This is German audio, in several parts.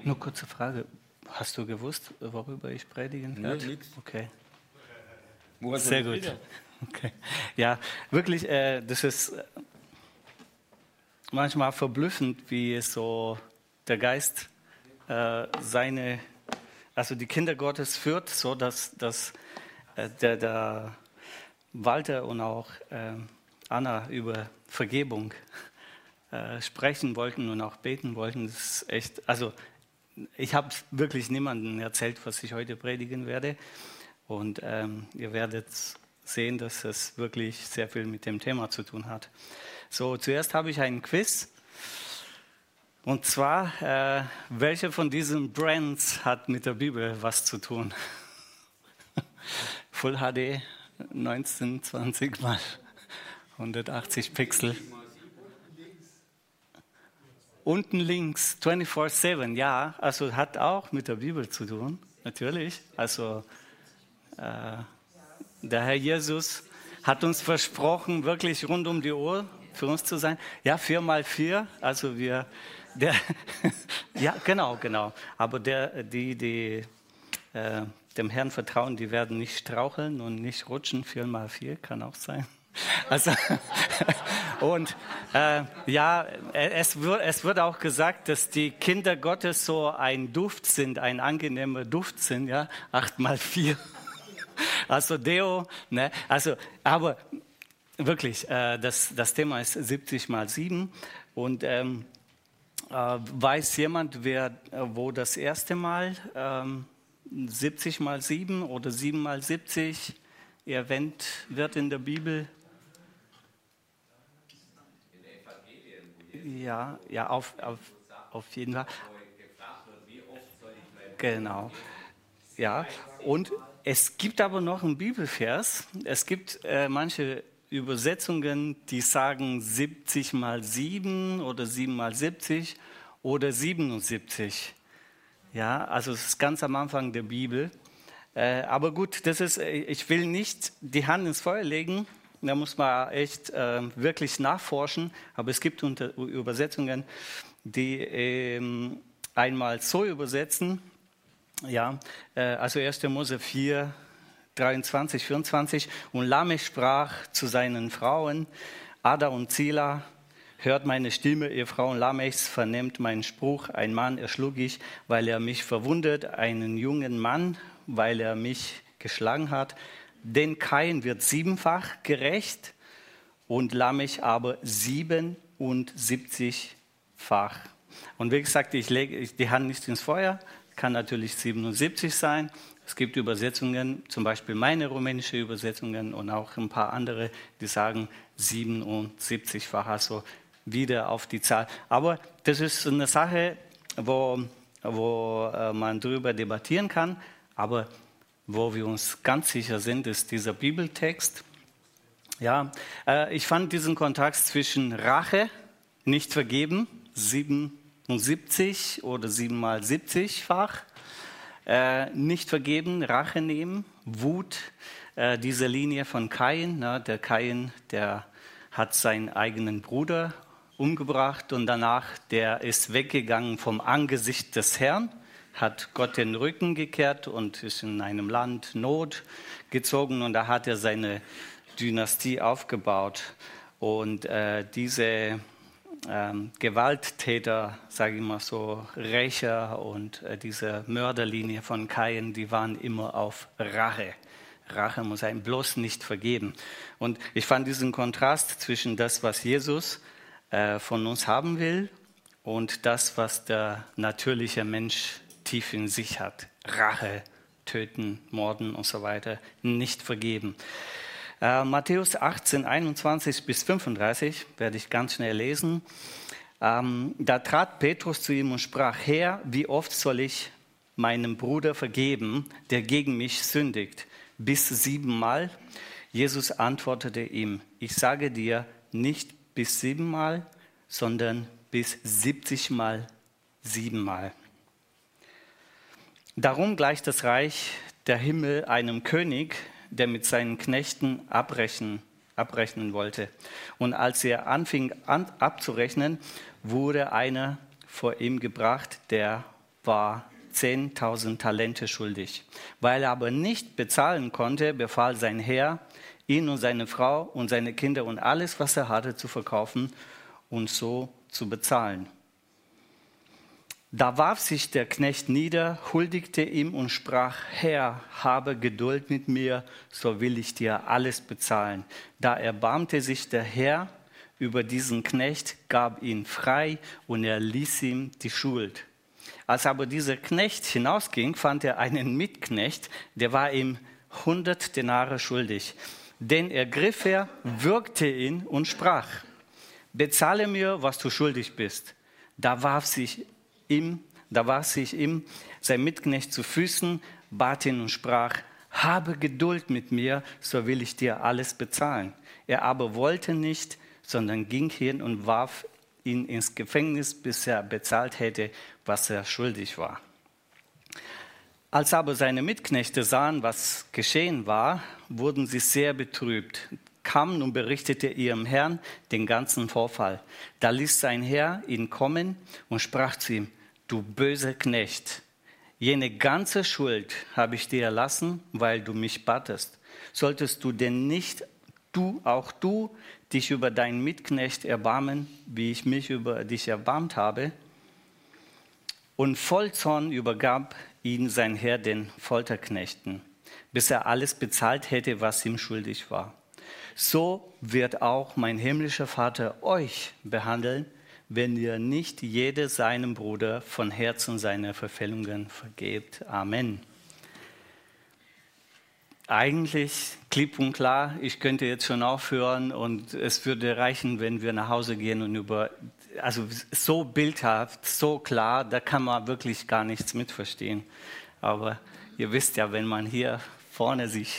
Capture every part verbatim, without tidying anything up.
Nur kurze Frage. Hast du gewusst, worüber ich predigen werde? Nee, nix. Okay. Woher Sehr soll ich gut. wissen? Okay. Ja, wirklich, äh, das ist äh, manchmal verblüffend, wie so der Geist äh, seine, also die Kinder Gottes führt, so dass, dass äh, der, der Walter und auch äh, Anna über Vergebung äh, sprechen wollten und auch beten wollten. Das ist echt, also ich habe wirklich niemandem erzählt, was ich heute predigen werde. Und ähm, ihr werdet sehen, dass es wirklich sehr viel mit dem Thema zu tun hat. So, zuerst habe ich einen Quiz. Und zwar, äh, welche von diesen Brands hat mit der Bibel was zu tun? Full H D, neunzehn zwanzig mal hundertachtzig Pixel. Unten links, vierundzwanzig sieben, ja, also hat auch mit der Bibel zu tun, natürlich. Also äh, der Herr Jesus hat uns versprochen, wirklich rund um die Uhr für uns zu sein. Ja, vier mal vier, also wir, der, ja, genau, genau. Aber der, die, die äh, dem Herrn vertrauen, die werden nicht straucheln und nicht rutschen. Vier mal vier kann auch sein. Also, und äh, ja, es wird, es wird auch gesagt, dass die Kinder Gottes so ein Duft sind, ein angenehmer Duft sind, ja, acht mal vier. Also Deo, ne, also, aber wirklich, äh, das, das Thema ist siebzig mal sieben und ähm, äh, weiß jemand, wer, wo das erste Mal ähm, siebzig mal sieben oder sieben mal siebzig erwähnt wird in der Bibel? Ja, ja, auf, auf, auf jeden Fall. Genau. Ja, und es gibt aber noch einen Bibelvers. Es gibt äh, manche Übersetzungen, die sagen siebzig mal sieben oder sieben mal siebzig oder siebenundsiebzig. Ja, also es ist ganz am Anfang der Bibel. Äh, aber gut, das ist, ich will nicht die Hand ins Feuer legen. Da muss man echt äh, wirklich nachforschen. Aber es gibt unter, Übersetzungen, die ähm, einmal so übersetzen. Ja, äh, also erster Mose vier, dreiundzwanzig, vierundzwanzig. Und Lamech sprach zu seinen Frauen, Ada und Zila, hört meine Stimme, ihr Frauen Lamechs, vernehmt meinen Spruch. Ein Mann erschlug ich, weil er mich verwundet, einen jungen Mann, weil er mich geschlagen hat. Denn Kain wird siebenfach gerecht und Lamech aber siebenundsiebzigfach. Und wie gesagt, ich lege die Hand nicht ins Feuer, kann natürlich siebenundsiebzig sein. Es gibt Übersetzungen, zum Beispiel meine rumänische Übersetzungen und auch ein paar andere, die sagen siebenundsiebzigfach, also wieder auf die Zahl. Aber das ist eine Sache, wo, wo man darüber debattieren kann, aber wo wir uns ganz sicher sind, ist dieser Bibeltext. Ja, äh, ich fand diesen Kontrast zwischen Rache, nicht vergeben, siebenundsiebzig oder sieben mal siebzigfach, äh, nicht vergeben, Rache nehmen, Wut, äh, diese Linie von Kain, na, der Kain, der hat seinen eigenen Bruder umgebracht und danach, der ist weggegangen vom Angesicht des Herrn, hat Gott den Rücken gekehrt und ist in einem Land Not gezogen und da hat er seine Dynastie aufgebaut. Und äh, diese ähm, Gewalttäter, sage ich mal so, Rächer und äh, diese Mörderlinie von Kain, die waren immer auf Rache. Rache muss einem bloß nicht vergeben. Und ich fand diesen Kontrast zwischen das, was Jesus äh, von uns haben will und das, was der natürliche Mensch tief in sich hat. Rache, töten, morden und so weiter, nicht vergeben. Äh, Matthäus achtzehn, einundzwanzig bis fünfunddreißig, werde ich ganz schnell lesen. Ähm, da trat Petrus zu ihm und sprach, Herr, wie oft soll ich meinem Bruder vergeben, der gegen mich sündigt? Bis siebenmal? Jesus antwortete ihm, ich sage dir, nicht bis siebenmal, sondern bis siebzigmal siebenmal. Darum gleicht das Reich der Himmel einem König, der mit seinen Knechten abrechnen, abrechnen wollte. Und als er anfing an, abzurechnen, wurde einer vor ihm gebracht, der war zehntausend Talente schuldig. Weil er aber nicht bezahlen konnte, befahl sein Herr, ihn und seine Frau und seine Kinder und alles, was er hatte, zu verkaufen und so zu bezahlen. Da warf sich der Knecht nieder, huldigte ihm und sprach: Herr, habe Geduld mit mir, so will ich dir alles bezahlen. Da erbarmte sich der Herr über diesen Knecht, gab ihn frei und er ließ ihm die Schuld. Als aber dieser Knecht hinausging, fand er einen Mitknecht, der war ihm hundert Denare schuldig. Den ergriff er, würgte ihn und sprach: Bezahle mir, was du schuldig bist. Da warf sich ihm, da warf sich ihm sein Mitknecht zu Füßen, bat ihn und sprach: Habe Geduld mit mir, so will ich dir alles bezahlen. Er aber wollte nicht, sondern ging hin und warf ihn ins Gefängnis, bis er bezahlt hätte, was er schuldig war. Als aber seine Mitknechte sahen, was geschehen war, wurden sie sehr betrübt, kamen und berichtete ihrem Herrn den ganzen Vorfall. Da ließ sein Herr ihn kommen und sprach zu ihm: Du böser Knecht, jene ganze Schuld habe ich dir erlassen, weil du mich battest. Solltest du denn nicht, du, auch du, dich über deinen Mitknecht erbarmen, wie ich mich über dich erbarmt habe? Und voll Zorn übergab ihn sein Herr den Folterknechten, bis er alles bezahlt hätte, was ihm schuldig war. So wird auch mein himmlischer Vater euch behandeln, wenn ihr nicht jede seinem Bruder von Herzen seine Verfehlungen vergebt. Amen. Eigentlich klipp und klar, ich könnte jetzt schon aufhören und es würde reichen, wenn wir nach Hause gehen und über, also so bildhaft, so klar, da kann man wirklich gar nichts mitverstehen. Aber ihr wisst ja, wenn man hier vorne sich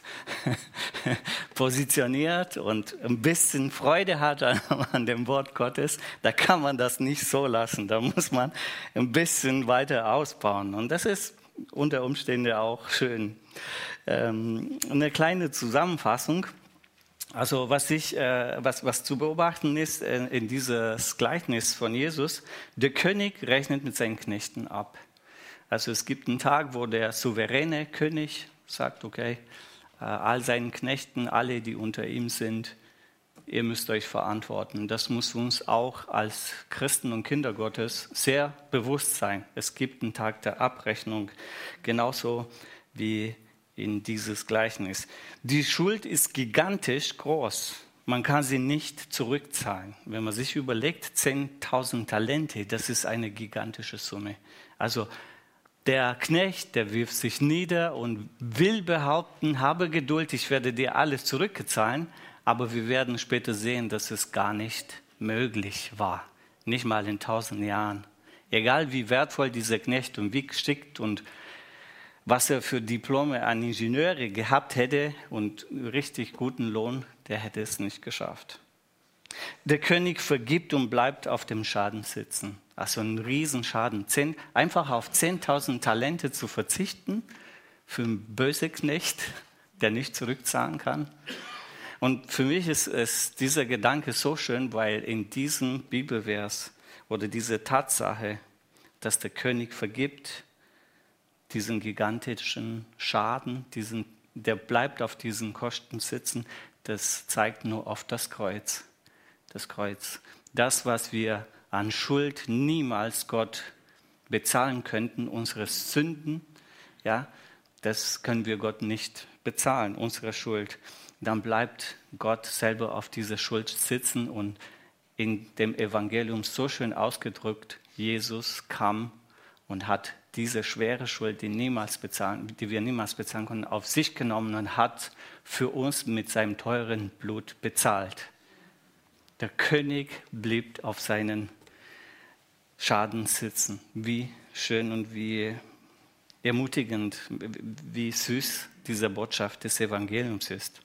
positioniert und ein bisschen Freude hat an, an dem Wort Gottes, da kann man das nicht so lassen. Da muss man ein bisschen weiter ausbauen. Und das ist unter Umständen auch schön. Ähm, eine kleine Zusammenfassung. Also was, ich, äh, was, was zu beobachten ist äh, in dieses Gleichnis von Jesus, der König rechnet mit seinen Knechten ab. Also es gibt einen Tag, wo der souveräne König sagt, okay, äh, all seinen Knechten, alle, die unter ihm sind, ihr müsst euch verantworten. Das muss uns auch als Christen und Kinder Gottes sehr bewusst sein. Es gibt einen Tag der Abrechnung, genauso wie in dieses Gleichnis. Die Schuld ist gigantisch groß. Man kann sie nicht zurückzahlen. Wenn man sich überlegt, zehntausend Talente, das ist eine gigantische Summe. Also der Knecht, der wirft sich nieder und will behaupten, habe Geduld, ich werde dir alles zurückzahlen. Aber wir werden später sehen, dass es gar nicht möglich war. Nicht mal in tausend Jahren. Egal wie wertvoll dieser Knecht und wie geschickt und was er für Diplome an Ingenieure gehabt hätte und richtig guten Lohn, der hätte es nicht geschafft. Der König vergibt und bleibt auf dem Schaden sitzen. Also ein Riesenschaden. Zehn, einfach auf zehntausend Talente zu verzichten für einen bösen Knecht, der nicht zurückzahlen kann. Und für mich ist, ist dieser Gedanke so schön, weil in diesem Bibelvers oder diese Tatsache, dass der König vergibt, diesen gigantischen Schaden, diesen, der bleibt auf diesen Kosten sitzen, das zeigt nur auf das Kreuz. Das Kreuz. Das, was wir an Schuld niemals Gott bezahlen könnten, unsere Sünden, ja, das können wir Gott nicht bezahlen, unsere Schuld. Dann bleibt Gott selber auf dieser Schuld sitzen und in dem Evangelium so schön ausgedrückt, Jesus kam und hat diese schwere Schuld, die, niemals bezahlen, die wir niemals bezahlen konnten, auf sich genommen und hat für uns mit seinem teuren Blut bezahlt. Der König blieb auf seinen Schaden sitzen. Wie schön und wie ermutigend, wie süß diese Botschaft des Evangeliums ist.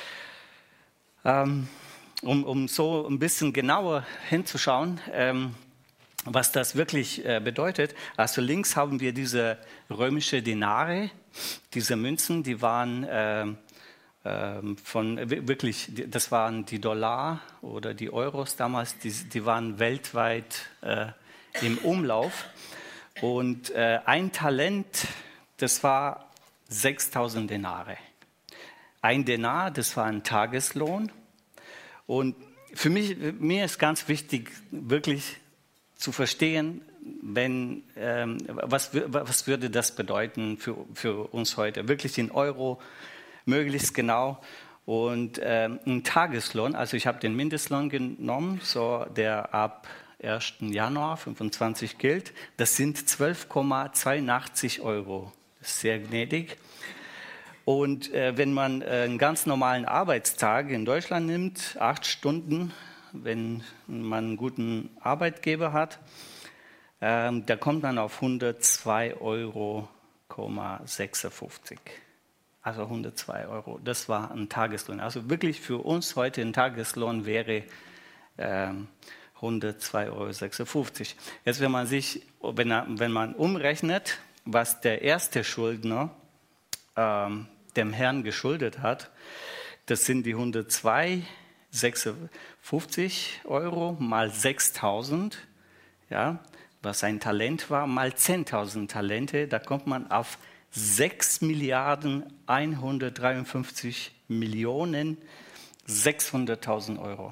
Ähm, um, um so ein bisschen genauer hinzuschauen, ähm, was das wirklich äh, bedeutet. Also links haben wir diese römische Denare, diese Münzen, die waren äh, äh, von wirklich, das waren die Dollar oder die Euros damals, die, die waren weltweit äh, im Umlauf. Und äh, ein Talent, das war sechstausend Denare. Ein Denar, das war ein Tageslohn. Und für mich mir ist ganz wichtig, wirklich zu verstehen, wenn, ähm, was, was würde das bedeuten für, für uns heute? Wirklich in Euro, möglichst genau. Und ähm, ein Tageslohn, also ich habe den Mindestlohn genommen, so der ab ersten Januar fünfundzwanzig gilt, das sind zwölf Komma zweiundachtzig Euro. Das ist sehr gnädig. Und äh, wenn man äh, einen ganz normalen Arbeitstag in Deutschland nimmt, acht Stunden, wenn man einen guten Arbeitgeber hat, ähm, da kommt man auf hundertzwei Euro sechsundfünfzig. Also hundertzwei Euro. Das war ein Tageslohn. Also wirklich für uns heute ein Tageslohn wäre ähm, hundertzwei Euro sechsundfünfzig. Jetzt, wenn man sich, wenn, wenn man umrechnet, was der erste Schuldner ähm, dem Herrn geschuldet hat, das sind die hundertzwei sechsundfünfzig Euro mal sechstausend, ja, was ein Talent war, mal zehntausend Talente, da kommt man auf sechs Milliarden hundertdreiundfünfzig Millionen sechshunderttausend Euro.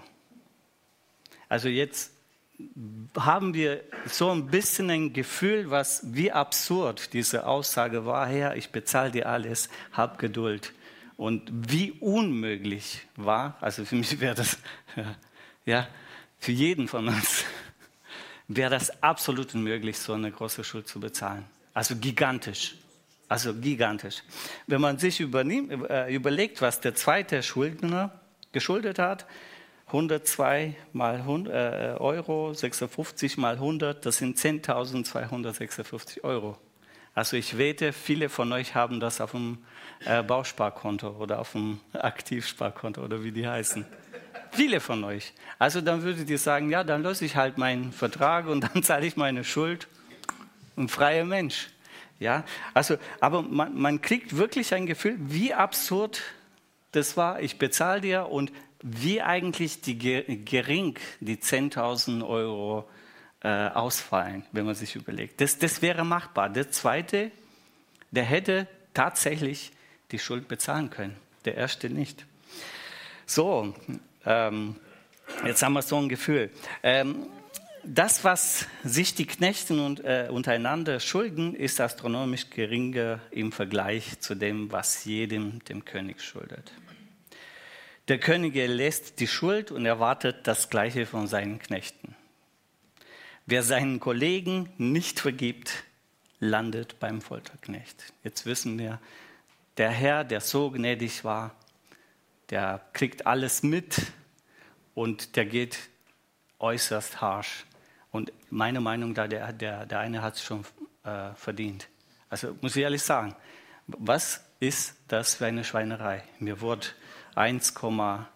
Also jetzt haben wir so ein bisschen ein Gefühl, was, wie absurd diese Aussage war, Herr, ich bezahle dir alles, hab Geduld. Und wie unmöglich war, also für mich wäre das, ja, für jeden von uns, wäre das absolut unmöglich, so eine große Schuld zu bezahlen. Also gigantisch. Also gigantisch. Wenn man sich übernimmt, äh, überlegt, was der zweite Schuldner geschuldet hat, hundertzwei mal hundert, äh, Euro, sechsundfünfzig mal hundert, das sind zehntausendzweihundertsechsundfünfzig Euro. Also ich wette, viele von euch haben das auf dem äh, Bausparkonto oder auf dem Aktivsparkonto oder wie die heißen. Viele von euch. Also dann würdet ihr sagen, ja, dann löse ich halt meinen Vertrag und dann zahle ich meine Schuld. Ein freier Mensch. Ja, also, aber man, man kriegt wirklich ein Gefühl, wie absurd das war. Ich bezahle dir und wie eigentlich die gering die zehntausend Euro äh, ausfallen, wenn man sich überlegt. Das, das wäre machbar. Der zweite, der hätte tatsächlich die Schuld bezahlen können. Der erste nicht. So, ähm, jetzt haben wir so ein Gefühl. Ähm, Das, was sich die Knechte und, äh, untereinander schulden, ist astronomisch geringer im Vergleich zu dem, was jedem dem König schuldet. Der König lässt die Schuld und erwartet das Gleiche von seinen Knechten. Wer seinen Kollegen nicht vergibt, landet beim Folterknecht. Jetzt wissen wir, der Herr, der so gnädig war, der kriegt alles mit und der geht äußerst harsch. Und meine Meinung, da der, der, der eine hat es schon äh, verdient. Also muss ich ehrlich sagen, was ist das für eine Schweinerei? Mir wurde eins Komma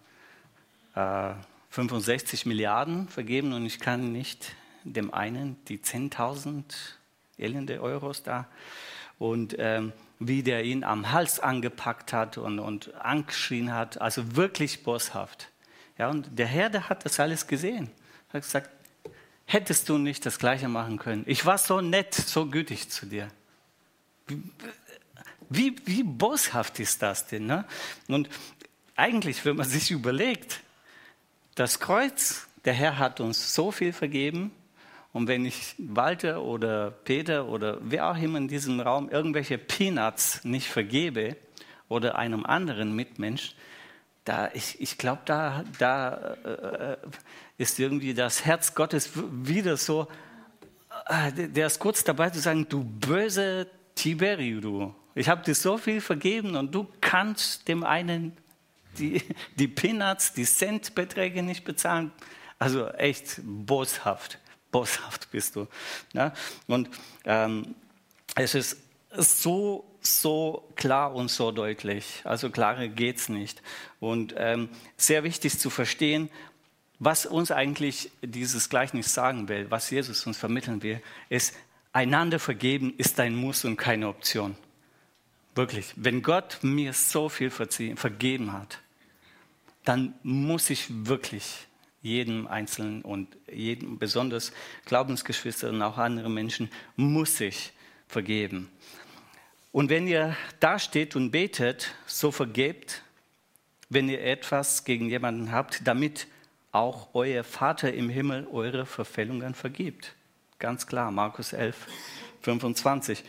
fünfundsechzig Milliarden vergeben und ich kann nicht dem einen die zehntausend elende Euros da und ähm, wie der ihn am Hals angepackt hat und, und angeschrien hat, also wirklich boshaft. Ja, und der Herr, der hat das alles gesehen. Er hat gesagt, hättest du nicht das Gleiche machen können? Ich war so nett, so gütig zu dir. Wie, wie, wie boshaft ist das denn? Ne? Und eigentlich, wenn man sich überlegt, das Kreuz, der Herr hat uns so viel vergeben. Und wenn ich Walter oder Peter oder wer auch immer in diesem Raum irgendwelche Peanuts nicht vergebe oder einem anderen Mitmensch, da, ich, ich glaube, da, da äh, ist irgendwie das Herz Gottes wieder so, äh, der ist kurz dabei zu sagen, du böse Tiberiu, du. Ich habe dir so viel vergeben und du kannst dem einen die, die Peanuts, die Centbeträge nicht bezahlen. Also echt boshaft, boshaft bist du. Ja? Und ähm, es ist so so klar und so deutlich. Also klarer geht's nicht. Und ähm, sehr wichtig zu verstehen, was uns eigentlich dieses Gleichnis sagen will, was Jesus uns vermitteln will, ist, einander vergeben ist ein Muss und keine Option. Wirklich. Wenn Gott mir so viel verziehen, vergeben hat, dann muss ich wirklich jedem Einzelnen und jedem, besonders Glaubensgeschwistern und auch anderen Menschen, muss ich vergeben. Und wenn ihr da steht und betet, so vergebt, wenn ihr etwas gegen jemanden habt, damit auch euer Vater im Himmel eure Verfehlungen vergibt. Ganz klar, Markus elf, fünfundzwanzig.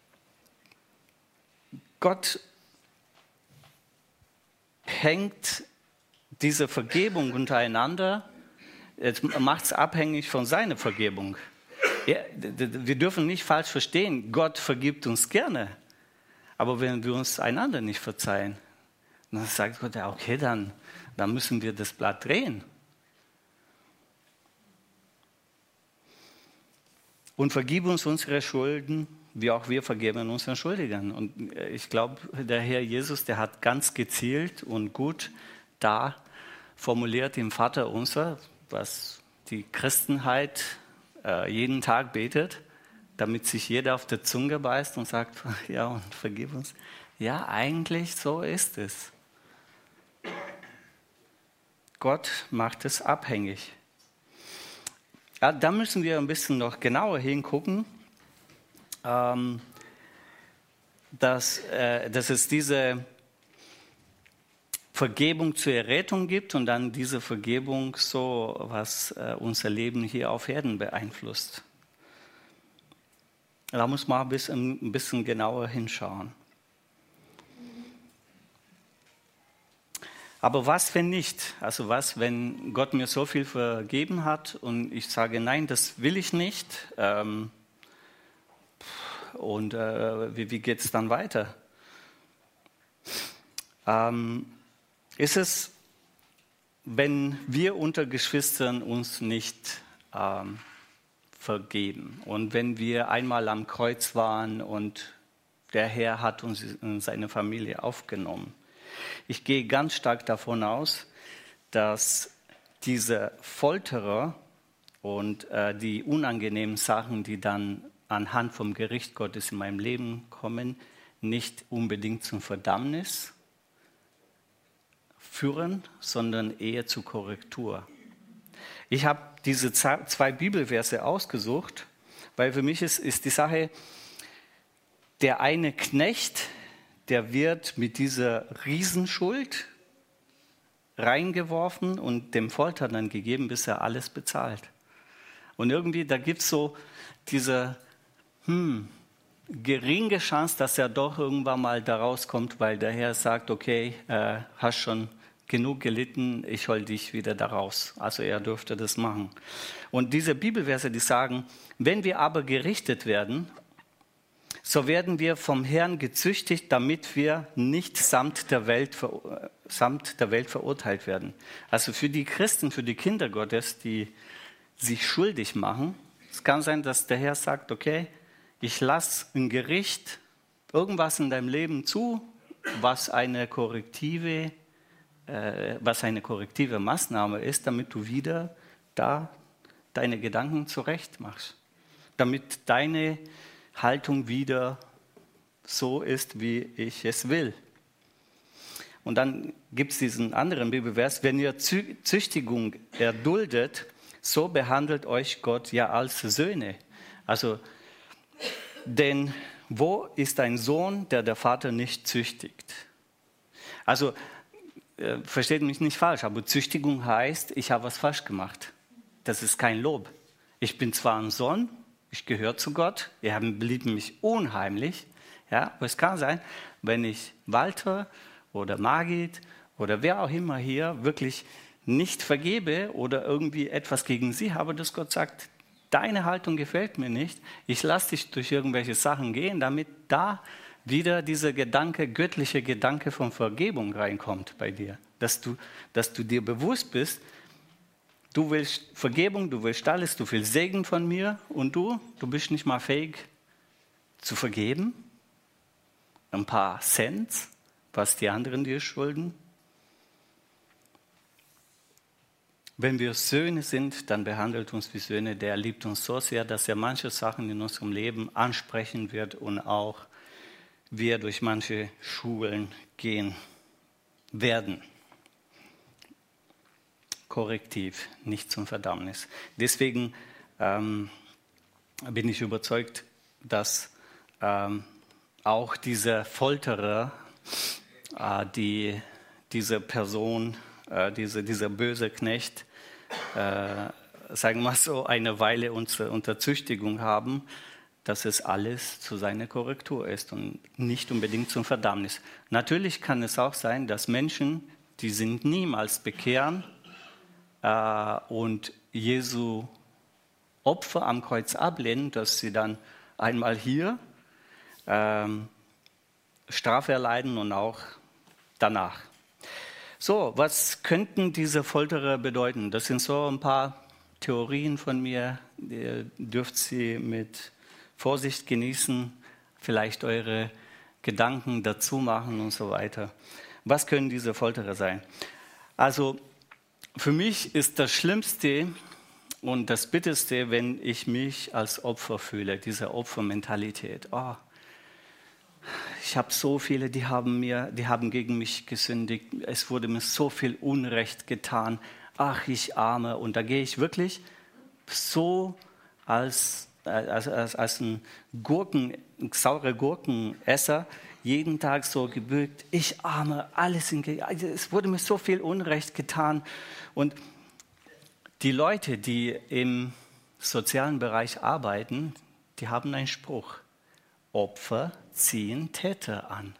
Gott hängt diese Vergebung untereinander, macht es abhängig von seiner Vergebung. Ja, wir dürfen nicht falsch verstehen, Gott vergibt uns gerne, aber wenn wir uns einander nicht verzeihen, dann sagt Gott, ja, okay, dann, dann müssen wir das Blatt drehen. Und vergib uns unsere Schulden, wie auch wir vergeben unseren Schuldigern. Und ich glaube, der Herr Jesus, der hat ganz gezielt und gut da formuliert im Vater unser, was die Christenheit äh, jeden Tag betet, damit sich jeder auf der Zunge beißt und sagt, ja, und vergib uns. Ja, eigentlich so ist es. Gott macht es abhängig. Ja, da müssen wir ein bisschen noch genauer hingucken, ähm, dass, äh, dass es diese Vergebung zur Errettung gibt und dann diese Vergebung so, was äh, unser Leben hier auf Erden beeinflusst. Da muss man ein bisschen, ein bisschen genauer hinschauen. Aber was, wenn nicht? Also was, wenn Gott mir so viel vergeben hat und ich sage, nein, das will ich nicht. Ähm, und äh, wie, wie geht es dann weiter? Ähm, ist es, wenn wir unter Geschwistern uns nicht ähm, vergeben und wenn wir einmal am Kreuz waren und der Herr hat uns in seine Familie aufgenommen? Ich gehe ganz stark davon aus, dass diese Folterer und äh, die unangenehmen Sachen, die dann anhand vom Gericht Gottes in meinem Leben kommen, nicht unbedingt zum Verdammnis führen, sondern eher zur Korrektur. Ich habe diese zwei Bibelverse ausgesucht, weil für mich ist, ist die Sache, der eine Knecht, der wird mit dieser Riesenschuld reingeworfen und dem Folter dann gegeben, bis er alles bezahlt. Und irgendwie, da gibt es so diese hm, geringe Chance, dass er doch irgendwann mal da rauskommt, weil der Herr sagt, okay, äh, hast schon genug gelitten, ich hol dich wieder da raus. Also er dürfte das machen. Und diese Bibelverse, die sagen, wenn wir aber gerichtet werden, so werden wir vom Herrn gezüchtigt, damit wir nicht samt der Welt, samt der Welt verurteilt werden. Also für die Christen, für die Kinder Gottes, die sich schuldig machen, es kann sein, dass der Herr sagt, okay, ich lasse ein Gericht, irgendwas in deinem Leben zu, was eine korrektive, äh, was eine korrektive Maßnahme ist, damit du wieder da deine Gedanken zurecht machst. Damit deine Haltung wieder so ist, wie ich es will. Und dann gibt es diesen anderen Bibelvers, wenn ihr Züchtigung erduldet, so behandelt euch Gott ja als Söhne. Also, denn wo ist ein Sohn, der der Vater nicht züchtigt? Also, äh, versteht mich nicht falsch, aber Züchtigung heißt, ich habe was falsch gemacht. Das ist kein Lob. Ich bin zwar ein Sohn, ich gehöre zu Gott, er liebt mich unheimlich, ja, aber es kann sein, wenn ich Walter oder Margit oder wer auch immer hier wirklich nicht vergebe oder irgendwie etwas gegen sie habe, dass Gott sagt, deine Haltung gefällt mir nicht, ich lasse dich durch irgendwelche Sachen gehen, damit da wieder dieser Gedanke, göttliche Gedanke von Vergebung reinkommt bei dir, dass du, dass du dir bewusst bist, du willst Vergebung, du willst alles, du willst Segen von mir und du, du bist nicht mal fähig zu vergeben. Ein paar Cent, was die anderen dir schulden. Wenn wir Söhne sind, dann behandelt uns wie Söhne. Der liebt uns so sehr, dass er manche Sachen in unserem Leben ansprechen wird und auch wir durch manche Schulen gehen werden. Korrektiv, nicht zum Verdammnis. Deswegen ähm, bin ich überzeugt, dass ähm, auch dieser Folterer, äh, die, diese Person, äh, diese, dieser böse Knecht, äh, sagen wir mal so, eine Weile unter, unter Züchtigung haben, dass es alles zu seiner Korrektur ist und nicht unbedingt zum Verdammnis. Natürlich kann es auch sein, dass Menschen, die sind niemals bekehren äh, und Jesu Opfer am Kreuz ablehnen, dass sie dann einmal hier ähm, Strafe erleiden und auch danach. So, was könnten diese Folterer bedeuten? Das sind so ein paar Theorien von mir. Ihr dürft sie mit Vorsicht genießen, vielleicht eure Gedanken dazu machen und so weiter. Was können diese Folterer sein? Also für mich ist das Schlimmste und das Bitterste, wenn ich mich als Opfer fühle, diese Opfermentalität. Oh, ich habe so viele, die haben, mir, die haben gegen mich gesündigt. Es wurde mir so viel Unrecht getan. Ach, ich Arme. Und da gehe ich wirklich so als, als, als, als ein Gurken, ein saurer Gurkenesser jeden Tag so gebückt. Ich Arme, alles in, es wurde mir so viel Unrecht getan. Und die Leute, die im sozialen Bereich arbeiten, die haben einen Spruch. Opfer ziehen Täter an.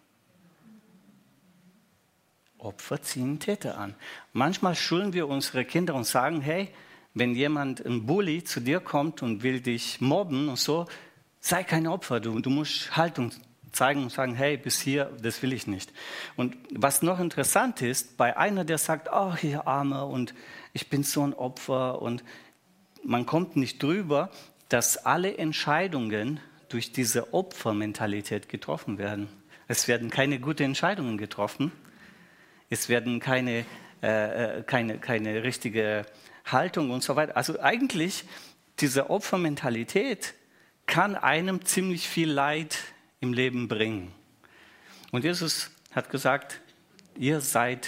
Opfer ziehen Täter an. Manchmal schulen wir unsere Kinder und sagen, hey, wenn jemand, ein Bully, zu dir kommt und will dich mobben und so, sei kein Opfer, du, du musst Haltung zeigen und sagen, hey, bis hier, das will ich nicht. Und was noch interessant ist, bei einer, der sagt, oh, ihr Arme und ich bin so ein Opfer und man kommt nicht drüber, dass alle Entscheidungen durch diese Opfermentalität getroffen werden. Es werden keine guten Entscheidungen getroffen. Es werden keine, äh, keine, keine richtige Haltung und so weiter. Also eigentlich, diese Opfermentalität kann einem ziemlich viel Leid im Leben bringen. Und Jesus hat gesagt, ihr seid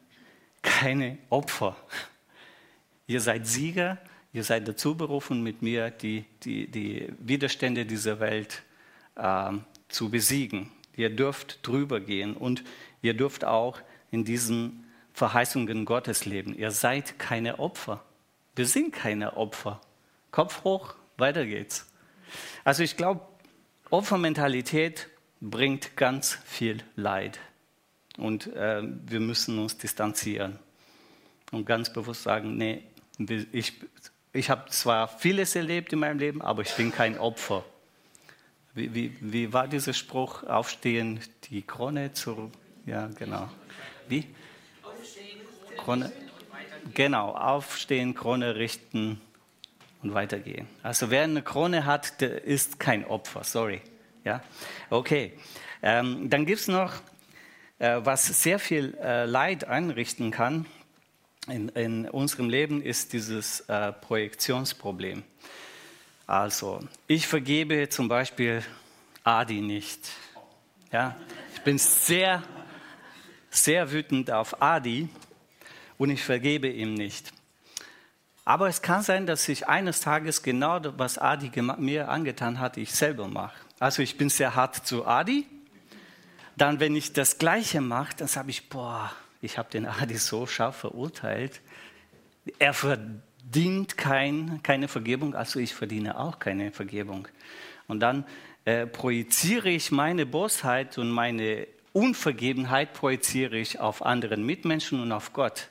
keine Opfer. Ihr seid Sieger, ihr seid dazu berufen, mit mir die, die, die Widerstände dieser Welt äh, zu besiegen. Ihr dürft drüber gehen und ihr dürft auch in diesen Verheißungen Gottes leben. Ihr seid keine Opfer. Wir sind keine Opfer. Kopf hoch, weiter geht's. Also ich glaube, Opfermentalität bringt ganz viel Leid. Und äh, wir müssen uns distanzieren und ganz bewusst sagen, nee, ich, ich habe zwar vieles erlebt in meinem Leben, aber ich bin kein Opfer. Wie, wie, wie war dieser Spruch? Aufstehen, die Krone zu... Ja, genau. Wie? Aufstehen, Krone. Genau, aufstehen, Krone richten und weitergehen. Also wer eine Krone hat, der ist kein Opfer, sorry. Ja, okay. Ähm, dann gibt es noch, äh, was sehr viel äh, Leid anrichten kann in, in unserem Leben, ist dieses äh, Projektionsproblem. Also, ich vergebe zum Beispiel Adi nicht. Ja, ich bin sehr, sehr wütend auf Adi und ich vergebe ihm nicht. Aber es kann sein, dass ich eines Tages genau das, was Adi mir angetan hat, ich selber mache. Also ich bin sehr hart zu Adi. Dann, wenn ich das Gleiche mache, dann sage ich, boah, ich habe den Adi so scharf verurteilt. Er verdient kein, keine Vergebung, also ich verdiene auch keine Vergebung. Und dann äh, projiziere ich meine Bosheit und meine Unvergebenheit projiziere ich auf anderen Mitmenschen und auf Gott.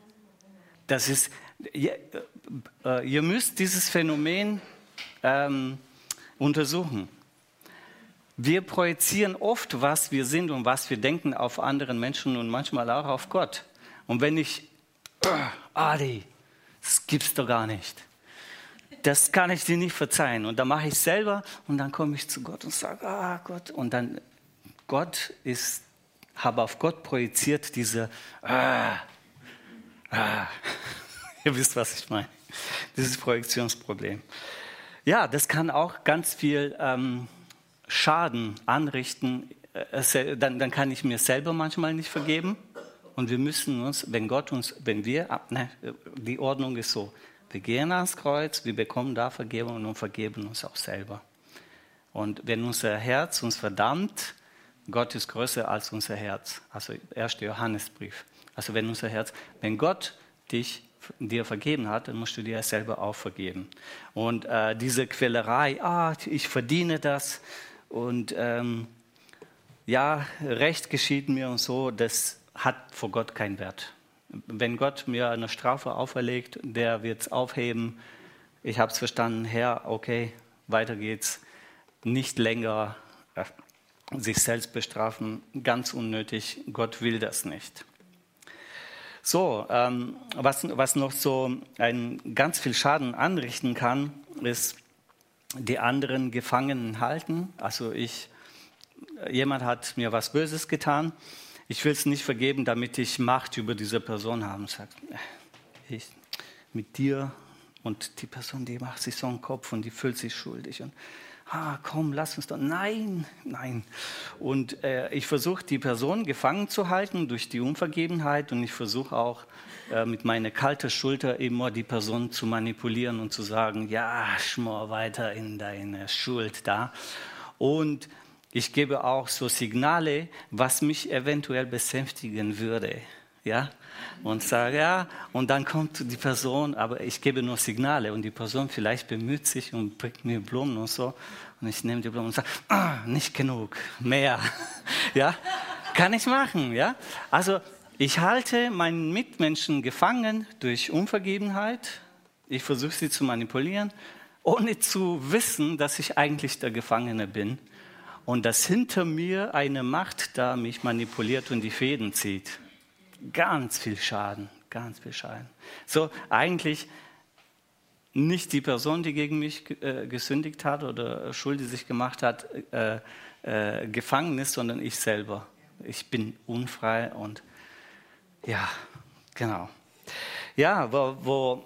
Das ist, ihr, äh, ihr müsst dieses Phänomen ähm, untersuchen. Wir projizieren oft, was wir sind und was wir denken auf anderen Menschen und manchmal auch auf Gott. Und wenn ich, äh, Adi, das gibt's doch gar nicht. Das kann ich dir nicht verzeihen. Und dann mache ich selber und dann komme ich zu Gott und sage, ah Gott. Und dann, Gott ist, habe auf Gott projiziert diese, ah, ah. Ihr wisst, was ich meine. Dieses Projektionsproblem. Ja, das kann auch ganz viel ähm, Schaden anrichten. Äh, dann, dann kann ich mir selber manchmal nicht vergeben. Und wir müssen uns, wenn Gott uns, wenn wir, ne, die Ordnung ist so, wir gehen ans Kreuz, wir bekommen da Vergebung und vergeben uns auch selber. Und wenn unser Herz uns verdammt, Gott ist größer als unser Herz. Also erster Johannesbrief. Also wenn unser Herz, wenn Gott dich dir vergeben hat, dann musst du dir selber auch vergeben. Und äh, diese Quälerei, ah, ich verdiene das und ähm, ja, Recht geschieht mir und so, das hat vor Gott keinen Wert. Wenn Gott mir eine Strafe auferlegt, der wird es aufheben. Ich habe es verstanden, Herr, okay, weiter geht's. Nicht länger äh, sich selbst bestrafen, ganz unnötig. Gott will das nicht. So, ähm, was, was noch so einen ganz viel Schaden anrichten kann, ist die anderen Gefangenen halten. Also ich, jemand hat mir was Böses getan. Ich will es nicht vergeben, damit ich Macht über diese Person habe. Und sage, ich mit dir und die Person, die macht sich so einen Kopf und die fühlt sich schuldig. Und ah, komm, lass uns doch. Nein, nein. Und äh, ich versuche, die Person gefangen zu halten durch die Unvergebenheit und ich versuche auch äh, mit meiner kalten Schulter immer die Person zu manipulieren und zu sagen, ja, schmor weiter in deine Schuld da. Und ich gebe auch so Signale, was mich eventuell besänftigen würde. Ja? Und sage, ja, und dann kommt die Person, aber ich gebe nur Signale und die Person vielleicht bemüht sich und bringt mir Blumen und so. Und ich nehme die Blumen und sage, ah, nicht genug, mehr. Ja, kann ich machen. Ja? Also ich halte meinen Mitmenschen gefangen durch Unvergebenheit. Ich versuche sie zu manipulieren, ohne zu wissen, dass ich eigentlich der Gefangene bin. Und dass hinter mir eine Macht da mich manipuliert und die Fäden zieht. Ganz viel Schaden, ganz viel Schaden. So, eigentlich nicht die Person, die gegen mich äh, gesündigt hat oder schuldig sich gemacht hat, äh, äh, gefangen ist, sondern ich selber. Ich bin unfrei und ja, genau. Ja, wo, wo,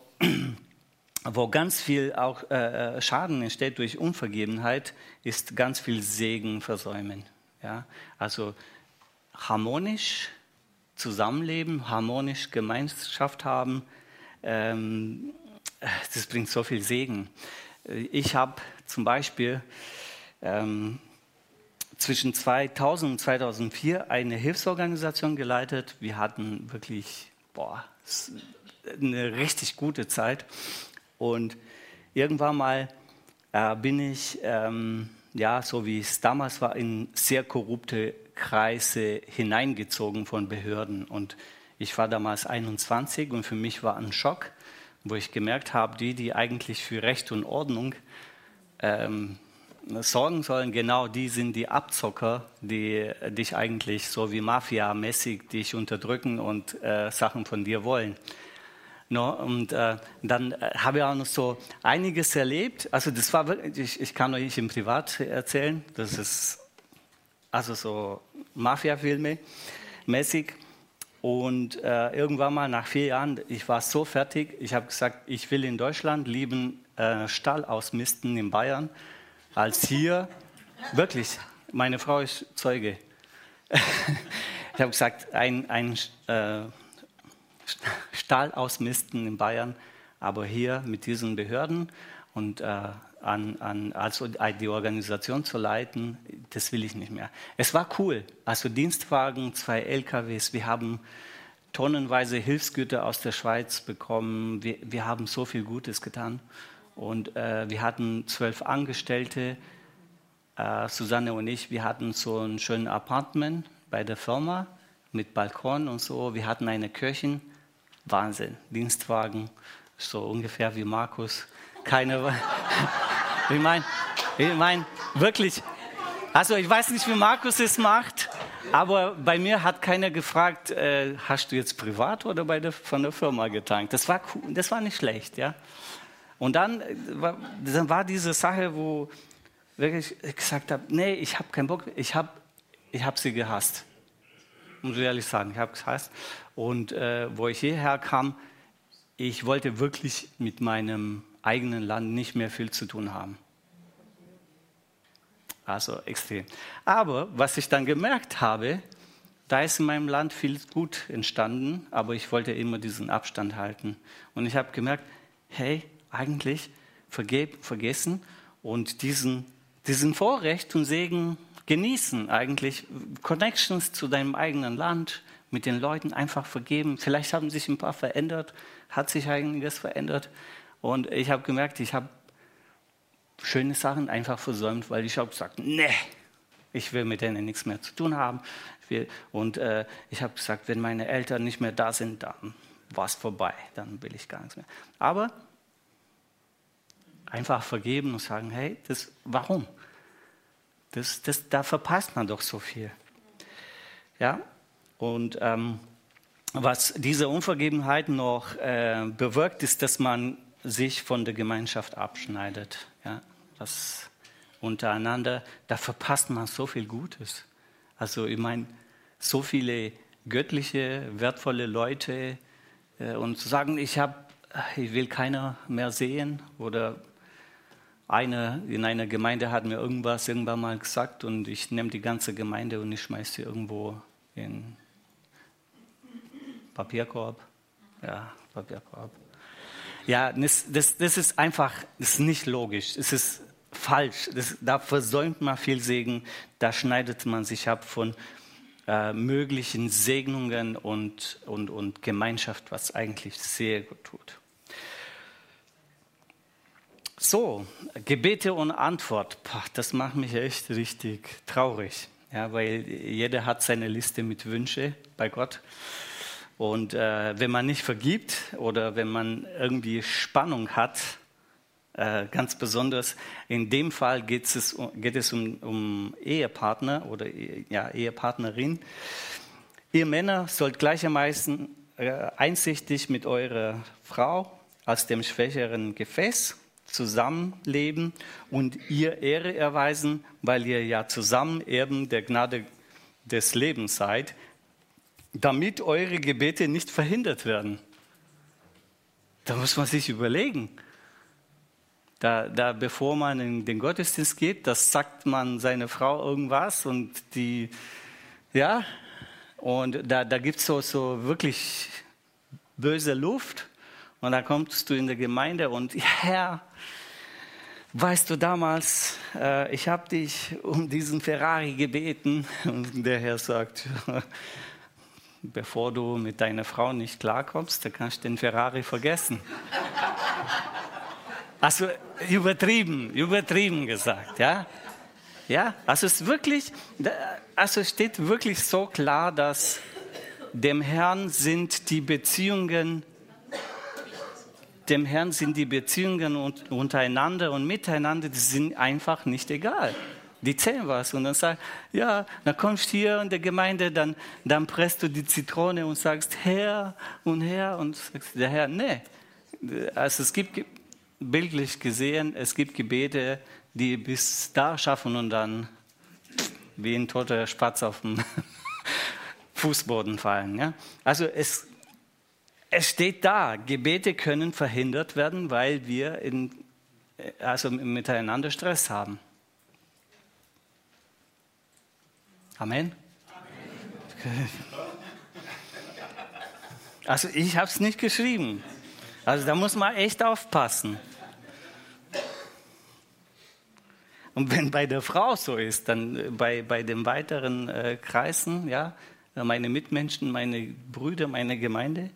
wo ganz viel auch äh, Schaden entsteht durch Unvergebenheit, ist ganz viel Segen versäumen. Ja? Also harmonisch zusammenleben, harmonisch Gemeinschaft haben, ähm, das bringt so viel Segen. Ich habe zum Beispiel ähm, zwischen zweitausend und zweitausendvier eine Hilfsorganisation geleitet. Wir hatten wirklich boah, eine richtig gute Zeit. Und irgendwann mal äh, bin ich, ähm, ja, so wie es damals war, in sehr korrupte Kreise hineingezogen von Behörden. Und ich war damals einundzwanzig und für mich war ein Schock, wo ich gemerkt habe, die, die eigentlich für Recht und Ordnung ähm, sorgen sollen, genau die sind die Abzocker, die dich eigentlich so wie Mafia-mäßig dich unterdrücken und äh, Sachen von dir wollen. No, und äh, dann äh, habe ich auch noch so einiges erlebt. Also das war wirklich, ich, ich kann euch im Privat erzählen, das ist also so Mafia-Filme mäßig. Und äh, irgendwann mal nach vier Jahren, ich war so fertig, ich habe gesagt, ich will in Deutschland lieber äh, Stall ausmisten in Bayern, als hier, wirklich, meine Frau ist Zeuge. Ich habe gesagt, ein, ein äh, Stall ausmisten in Bayern, aber hier mit diesen Behörden und äh, an, an, also die Organisation zu leiten, das will ich nicht mehr. Es war cool, also Dienstwagen, zwei L K Ws, wir haben tonnenweise Hilfsgüter aus der Schweiz bekommen, wir, wir haben so viel Gutes getan und äh, wir hatten zwölf Angestellte, äh, Susanne und ich, wir hatten so ein schönes Apartment bei der Firma mit Balkon und so, wir hatten eine Köchin, Wahnsinn, Dienstwagen, so ungefähr wie Markus, keine... Ich meine, ich mein, wirklich, also ich weiß nicht, wie Markus es macht, aber bei mir hat keiner gefragt, äh, hast du jetzt privat oder bei der, von der Firma getankt? Das war cool, das war nicht schlecht, ja. Und dann war, dann war diese Sache, wo wirklich ich gesagt habe, nee, ich habe keinen Bock, ich habe ich hab sie gehasst. Muss ich ehrlich sagen, ich habe gehasst. Und äh, wo ich hierher kam, ich wollte wirklich mit meinem eigenen Land nicht mehr viel zu tun haben. Also extrem. Aber was ich dann gemerkt habe, da ist in meinem Land viel gut entstanden, aber ich wollte immer diesen Abstand halten. Und ich habe gemerkt, hey, eigentlich vergeb, vergessen und diesen, diesen Vorrecht und Segen genießen, eigentlich Connections zu deinem eigenen Land, mit den Leuten einfach vergeben. Vielleicht haben sich ein paar verändert, hat sich einiges verändert. Und ich habe gemerkt, ich habe schöne Sachen einfach versäumt, weil ich habe gesagt, nee, ich will mit denen nichts mehr zu tun haben. Ich will, und äh, ich habe gesagt, wenn meine Eltern nicht mehr da sind, dann war es vorbei, dann will ich gar nichts mehr. Aber einfach vergeben und sagen, hey, das, warum? Das, das, da verpasst man doch so viel. Ja, und ähm, was diese Unvergebenheit noch äh, bewirkt, ist, dass man sich von der Gemeinschaft abschneidet. Ja, das untereinander, da verpasst man so viel Gutes. Also ich meine, so viele göttliche, wertvolle Leute äh, und zu sagen, ich, hab, ich will keiner mehr sehen oder einer in einer Gemeinde hat mir irgendwas irgendwann mal gesagt und ich nehme die ganze Gemeinde und ich schmeiße sie irgendwo in Papierkorb. Ja, Papierkorb. Ja, das, das, das ist einfach, das ist nicht logisch. Es ist falsch. Das, da versäumt man viel Segen. Da schneidet man sich ab von äh, möglichen Segnungen und, und, und Gemeinschaft, was eigentlich sehr gut tut. So, Gebete und Antwort. Pah, das macht mich echt richtig traurig. Ja, weil jeder hat seine Liste mit Wünschen bei Gott. Und äh, wenn man nicht vergibt oder wenn man irgendwie Spannung hat, äh, ganz besonders in dem Fall geht es, geht es um, um Ehepartner oder ja, Ehepartnerin. Ihr Männer sollt gleichermaßen äh, einsichtig mit eurer Frau als dem schwächeren Gefäß zusammenleben und ihr Ehre erweisen, weil ihr ja zusammen Erben der Gnade des Lebens seid, damit eure Gebete nicht verhindert werden. Da muss man sich überlegen. Da, da bevor man in den Gottesdienst geht, das sagt man seiner Frau irgendwas und die, ja, und da, da gibt es so, so wirklich böse Luft und da kommst du in der Gemeinde und Herr, weißt du damals, äh, ich habe dich um diesen Ferrari gebeten und der Herr sagt, bevor du mit deiner Frau nicht klarkommst, dann kannst du den Ferrari vergessen. Also übertrieben, übertrieben gesagt, ja. Ja, also es ist wirklich, also es steht wirklich so klar, dass dem Herrn sind die Beziehungen, dem Herrn sind die Beziehungen untereinander und miteinander, die sind einfach nicht egal. Die zählen was und dann sagst ja, dann kommst du hier in der Gemeinde, dann, dann presst du die Zitrone und sagst Herr und Herr und sagst der Herr, nee. Also es gibt, bildlich gesehen, es gibt Gebete, die bis da schaffen und dann wie ein toter Spatz auf dem Fußboden fallen. Ja? Also es, es steht da, Gebete können verhindert werden, weil wir in, also miteinander Stress haben. Amen. Amen. Also ich habe es nicht geschrieben. Also da muss man echt aufpassen. Und wenn bei der Frau so ist, dann bei, bei den weiteren äh, Kreisen, ja, meine Mitmenschen, meine Brüder, meine Gemeinde,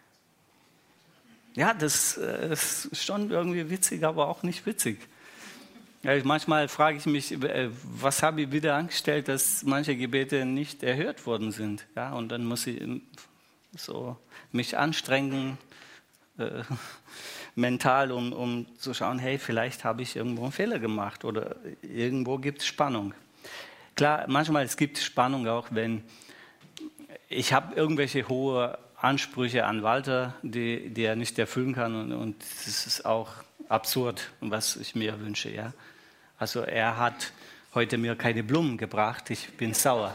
ja, das äh, ist schon irgendwie witzig, aber auch nicht witzig. Ja, manchmal frage ich mich, was habe ich wieder angestellt, dass manche Gebete nicht erhört worden sind. Ja, und dann muss ich so mich anstrengen, äh, mental, um, um zu schauen, hey, vielleicht habe ich irgendwo einen Fehler gemacht oder irgendwo gibt es Spannung. Klar, manchmal es gibt Spannung auch, wenn ich habe irgendwelche hohe Ansprüche an Walter, die, die er nicht erfüllen kann und, und das ist auch absurd, was ich mir wünsche, ja. Also er hat heute mir keine Blumen gebracht, ich bin sauer.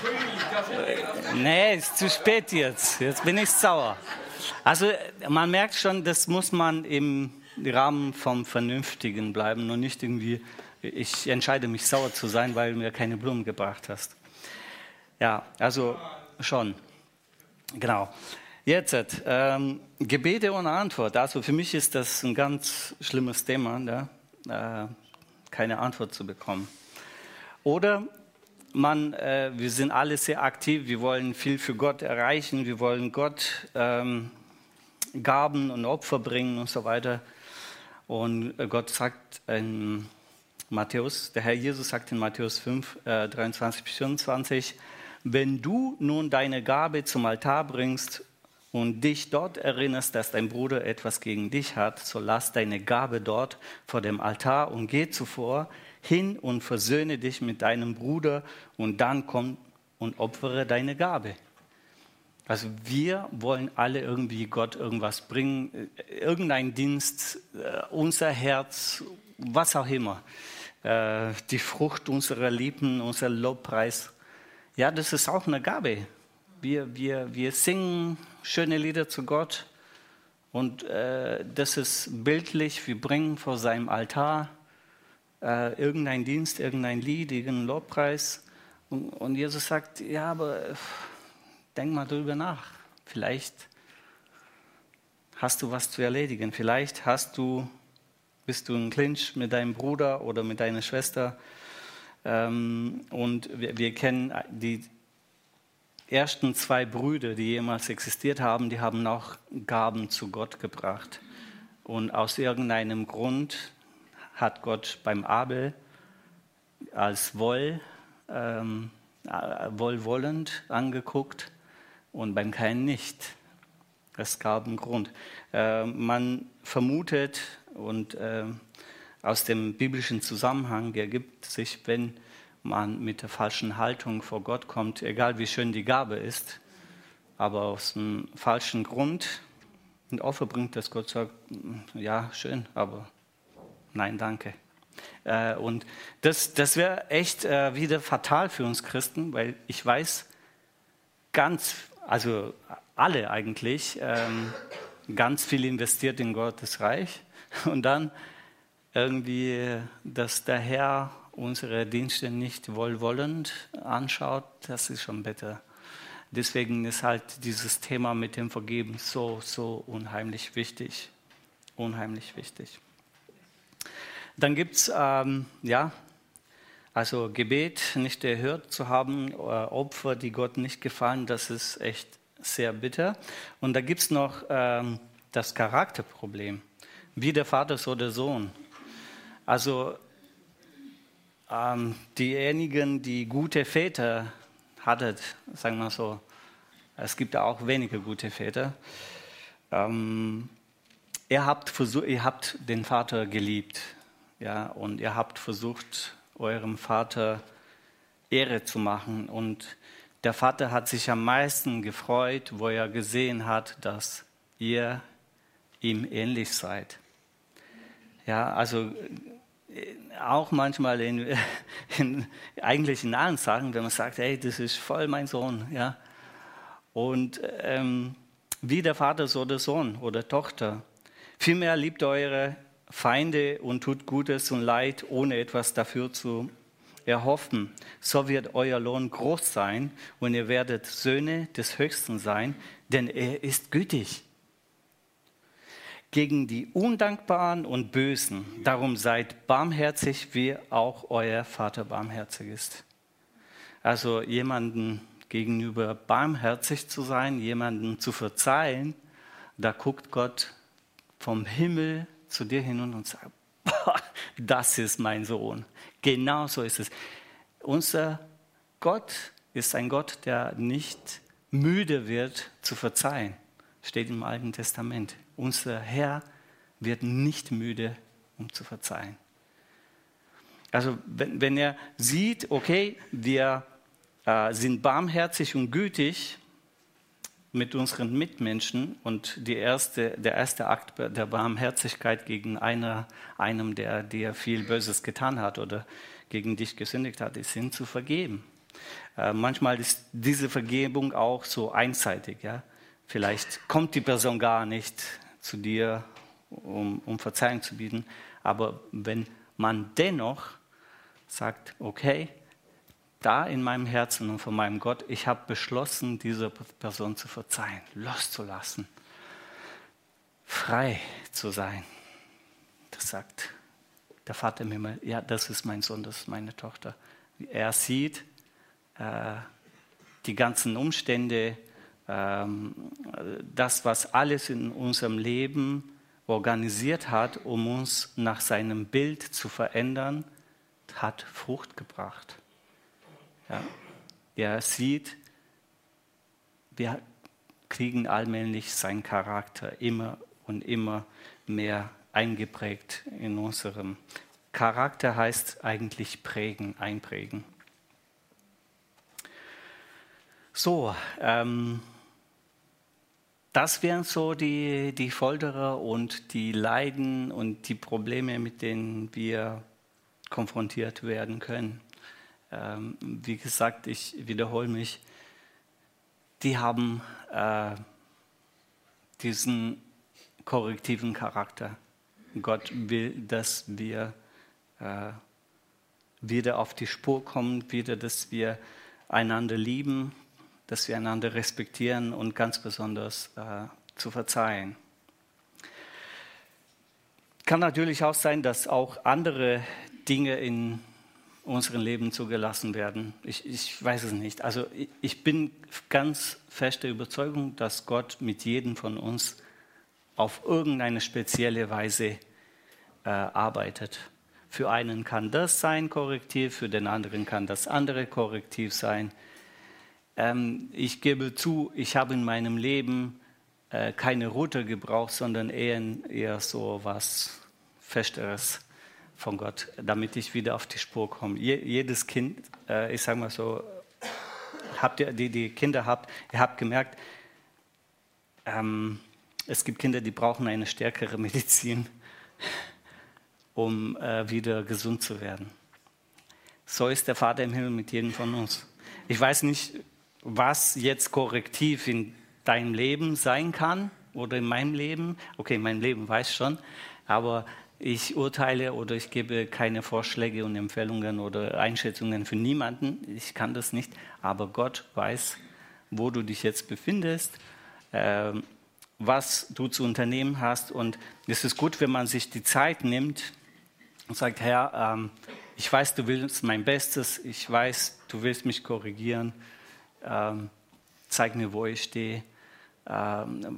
Nee, ist zu spät jetzt, jetzt bin ich sauer. Also man merkt schon, das muss man im Rahmen vom Vernünftigen bleiben und nicht irgendwie, ich entscheide mich sauer zu sein, weil du mir keine Blumen gebracht hast. Ja, also schon. Genau. Jetzt, ähm, Gebete ohne Antwort. Also für mich ist das ein ganz schlimmes Thema, ne? äh, keine Antwort zu bekommen. Oder man, äh, wir sind alle sehr aktiv, wir wollen viel für Gott erreichen, wir wollen Gott ähm, Gaben und Opfer bringen und so weiter. Und Gott sagt in Matthäus, der Herr Jesus sagt in Matthäus fünf, äh, dreiundzwanzig bis vierundzwanzig, wenn du nun deine Gabe zum Altar bringst und dich dort erinnerst, dass dein Bruder etwas gegen dich hat, so lass deine Gabe dort vor dem Altar und geh zuvor hin und versöhne dich mit deinem Bruder und dann komm und opfere deine Gabe. Also wir wollen alle irgendwie Gott irgendwas bringen, irgendein Dienst, unser Herz, was auch immer, die Frucht unserer Lippen, unser Lobpreis. Ja, das ist auch eine Gabe. Wir, wir, wir singen schöne Lieder zu Gott und äh, das ist bildlich. Wir bringen vor seinem Altar äh, irgendein Dienst, irgendein Lied, irgendeinen Lobpreis. Und, und Jesus sagt, ja, aber denk mal drüber nach. Vielleicht hast du was zu erledigen. Vielleicht hast du, bist du im Clinch mit deinem Bruder oder mit deiner Schwester. Ähm, und wir, wir kennen die ersten zwei Brüder, die jemals existiert haben, die haben auch Gaben zu Gott gebracht. Und aus irgendeinem Grund hat Gott beim Abel als wohl, ähm, wohlwollend angeguckt und beim Kain nicht. Es gab einen Grund. Äh, man vermutet und äh, aus dem biblischen Zusammenhang ergibt sich, wenn man mit der falschen Haltung vor Gott kommt, egal wie schön die Gabe ist, aber aus einem falschen Grund ein Opfer bringt, dass Gott sagt, ja, schön, aber nein, danke. Äh, und das, das wäre echt äh, wieder fatal für uns Christen, weil ich weiß, ganz, also alle eigentlich, ähm, ganz viel investiert in Gottes Reich und dann irgendwie, dass der Herr unsere Dienste nicht wohlwollend anschaut, das ist schon bitter. Deswegen ist halt dieses Thema mit dem Vergeben so, so unheimlich wichtig. Unheimlich wichtig. Dann gibt es, ähm, ja, also Gebet nicht erhört zu haben, äh, Opfer, die Gott nicht gefallen, das ist echt sehr bitter. Und da gibt es noch ähm, das Charakterproblem, wie der Vater, so der Sohn. Also ähm, diejenigen, die gute Väter hattet, sagen wir so, es gibt auch wenige gute Väter, ähm, ihr, habt versuch, ihr habt den Vater geliebt, ja, und ihr habt versucht, eurem Vater Ehre zu machen. Und der Vater hat sich am meisten gefreut, wo er gesehen hat, dass ihr ihm ähnlich seid. Ja, also auch manchmal in, in, eigentlich in allen Sachen, wenn man sagt, hey, das ist voll mein Sohn, ja. Und ähm, wie der Vater, so der Sohn oder Tochter. Vielmehr liebt eure Feinde und tut Gutes und Leid, ohne etwas dafür zu erhoffen. So wird euer Lohn groß sein und ihr werdet Söhne des Höchsten sein, denn er ist gütig gegen die Undankbaren und Bösen. Darum seid barmherzig, wie auch euer Vater barmherzig ist. Also jemanden gegenüber barmherzig zu sein, jemanden zu verzeihen, da guckt Gott vom Himmel zu dir hin und sagt, das ist mein Sohn. Genau so ist es. Unser Gott ist ein Gott, der nicht müde wird zu verzeihen. Steht im Alten Testament. Unser Herr wird nicht müde, um zu verzeihen. Also wenn, wenn er sieht, okay, wir äh, sind barmherzig und gütig mit unseren Mitmenschen und die erste, der erste Akt der Barmherzigkeit gegen einer, einem, der dir viel Böses getan hat oder gegen dich gesündigt hat, ist ihn zu vergeben. Äh, manchmal ist diese Vergebung auch so einseitig. Ja? Vielleicht kommt die Person gar nicht zu dir, um, um Verzeihung zu bieten, aber wenn man dennoch sagt, okay, da in meinem Herzen und von meinem Gott, ich habe beschlossen, dieser Person zu verzeihen, loszulassen, frei zu sein. Das sagt der Vater im Himmel, ja, das ist mein Sohn, das ist meine Tochter. Er sieht äh, die ganzen Umstände, ähm, das, was alles in unserem Leben organisiert hat, um uns nach seinem Bild zu verändern, hat Frucht gebracht. Ja. Er sieht, wir kriegen allmählich seinen Charakter immer und immer mehr eingeprägt in unserem Charakter, heißt eigentlich prägen, einprägen. So, ähm, das wären so die, die Folterer und die Leiden und die Probleme, mit denen wir konfrontiert werden können. Ähm, wie gesagt, ich wiederhole mich, die haben äh, diesen korrektiven Charakter. Gott will, dass wir äh, wieder auf die Spur kommen, wieder, dass wir einander lieben, dass wir einander respektieren und ganz besonders äh, zu verzeihen. Kann natürlich auch sein, dass auch andere Dinge in unserem Leben zugelassen werden. Ich, ich weiß es nicht. Also ich, ich bin ganz fester Überzeugung, dass Gott mit jedem von uns auf irgendeine spezielle Weise äh, arbeitet. Für einen kann das sein Korrektiv, für den anderen kann das andere Korrektiv sein. Ähm, ich gebe zu, ich habe in meinem Leben äh, keine Route gebraucht, sondern eher, eher so was Festeres von Gott, damit ich wieder auf die Spur komme. Je, jedes Kind, äh, ich sage mal so, habt ihr, die, die Kinder habt, ihr habt gemerkt, ähm, es gibt Kinder, die brauchen eine stärkere Medizin, um äh, wieder gesund zu werden. So ist der Vater im Himmel mit jedem von uns. Ich weiß nicht, was jetzt korrektiv in deinem Leben sein kann oder in meinem Leben. Okay, mein Leben weiß schon, aber ich urteile oder ich gebe keine Vorschläge und Empfehlungen oder Einschätzungen für niemanden. Ich kann das nicht, aber Gott weiß, wo du dich jetzt befindest, äh, was du zu unternehmen hast. Und es ist gut, wenn man sich die Zeit nimmt und sagt, Herr, ähm, ich weiß, du willst mein Bestes, ich weiß, du willst mich korrigieren, ähm, zeig mir, wo ich stehe, ähm,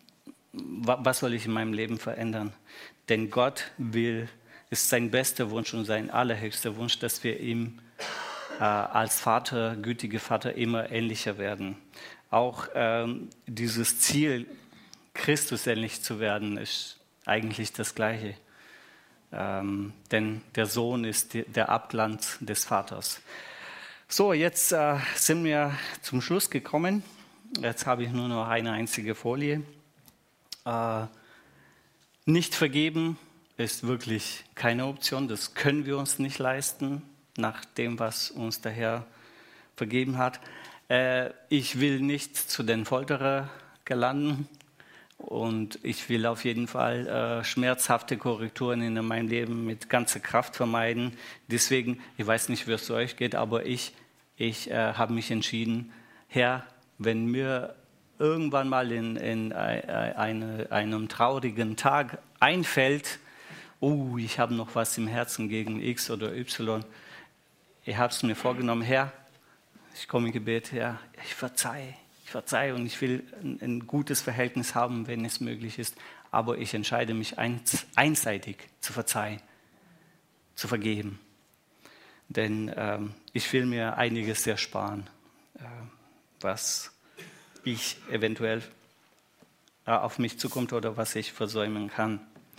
was soll ich in meinem Leben verändern? Denn Gott will, ist sein bester Wunsch und sein allerhöchster Wunsch, dass wir ihm äh, als Vater, gütiger Vater, immer ähnlicher werden. Auch ähm, dieses Ziel, Christus ähnlich zu werden, ist eigentlich das Gleiche. Ähm, denn der Sohn ist die, der Abglanz des Vaters. So, jetzt äh, sind wir zum Schluss gekommen. Jetzt habe ich nur noch eine einzige Folie. Äh, nicht vergeben ist wirklich keine Option. Das können wir uns nicht leisten, nach dem, was uns der Herr vergeben hat. Äh, ich will nicht zu den Folterer gelangen. Und ich will auf jeden Fall äh, schmerzhafte Korrekturen in meinem Leben mit ganzer Kraft vermeiden. Deswegen, ich weiß nicht, wie es zu euch geht, aber ich, ich äh, habe mich entschieden, Herr, wenn mir irgendwann mal in, in eine, einem traurigen Tag einfällt, oh, ich habe noch was im Herzen gegen X oder Y, ich habe es mir vorgenommen, Herr, ich komme in Gebet, Herr, ich verzeihe. Ich verzeihe und ich will ein, ein gutes Verhältnis haben, wenn es möglich ist. Aber ich entscheide mich eins, einseitig zu verzeihen, zu vergeben. Denn ähm, ich will mir einiges ersparen, äh, was ich eventuell äh, auf mich zukommt oder was ich versäumen kann.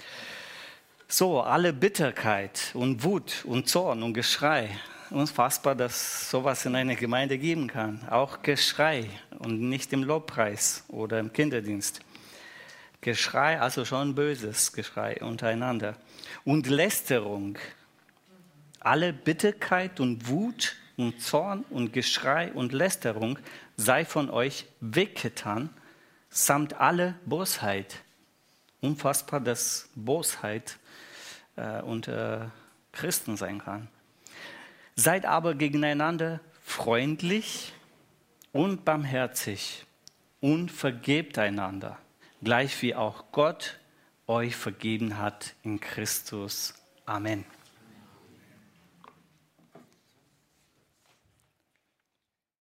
So, alle Bitterkeit und Wut und Zorn und Geschrei. Unfassbar, dass sowas in einer Gemeinde geben kann. Auch Geschrei und nicht im Lobpreis oder im Kinderdienst. Geschrei, also schon böses Geschrei untereinander. Und Lästerung. Alle Bitterkeit und Wut und Zorn und Geschrei und Lästerung sei von euch weggetan, samt alle Bosheit. Unfassbar, dass Bosheit äh, unter Christen sein kann. Seid aber gegeneinander freundlich und barmherzig und vergebt einander, gleich wie auch Gott euch vergeben hat in Christus. Amen.